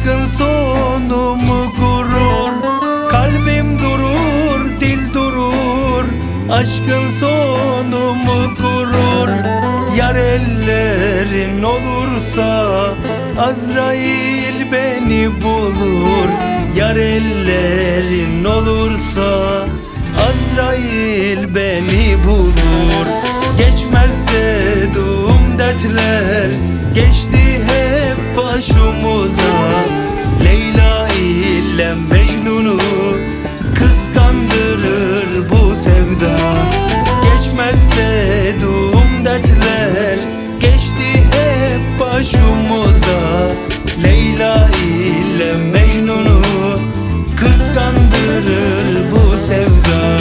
Aşkın sonu mu gurur? Kalbim durur, dil durur. Aşkın sonu mu gurur? Yar ellerin olursa Azrail beni bulur. Yar ellerin olursa Azrail beni bulur. Geçmez dedim dertler, geçti hep başımıza. Leyla ile Mecnun'u kıskandırır bu sevda. Geçmez dedim dertler, geçti hep başımıza. Leyla ile Mecnun'u kıskandırır bu sevda.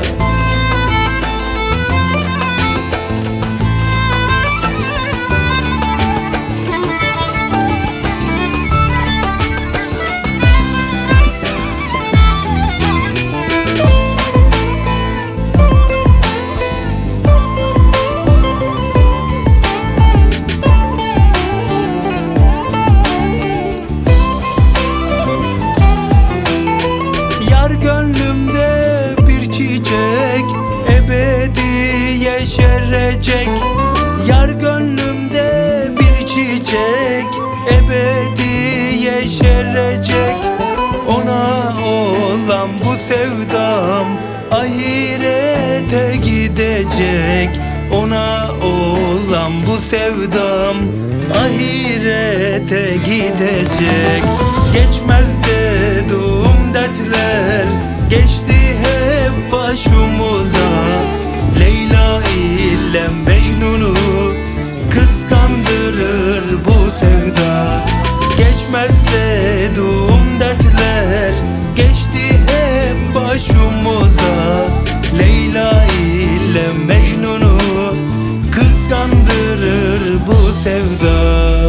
Gönlümde bir çiçek ebedi yeşerecek. Yar gönlümde bir çiçek ebedi yeşerecek. Ona olan bu sevdam ahirete gidecek. Ona olan bu sevdam ahirete gidecek. Geçmez dedim dertler, geçti hep başımıza. Leyla ile Mecnun'u kıskandırır bu sevda. Geçmez dedim dertler, geçti hep başımıza. Leyla ile Mecnun'u kıskandırır bu sevda.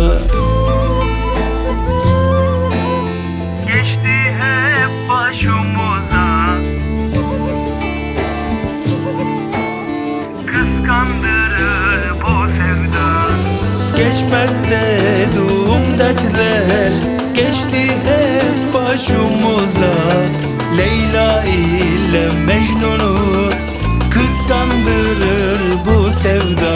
Geçti hep başımıza, kıskandırır bu sevda. Geçmez dedim dertler, geçti hep başımıza. Leyla ile Mecnun'u kıskandırır bu sevda.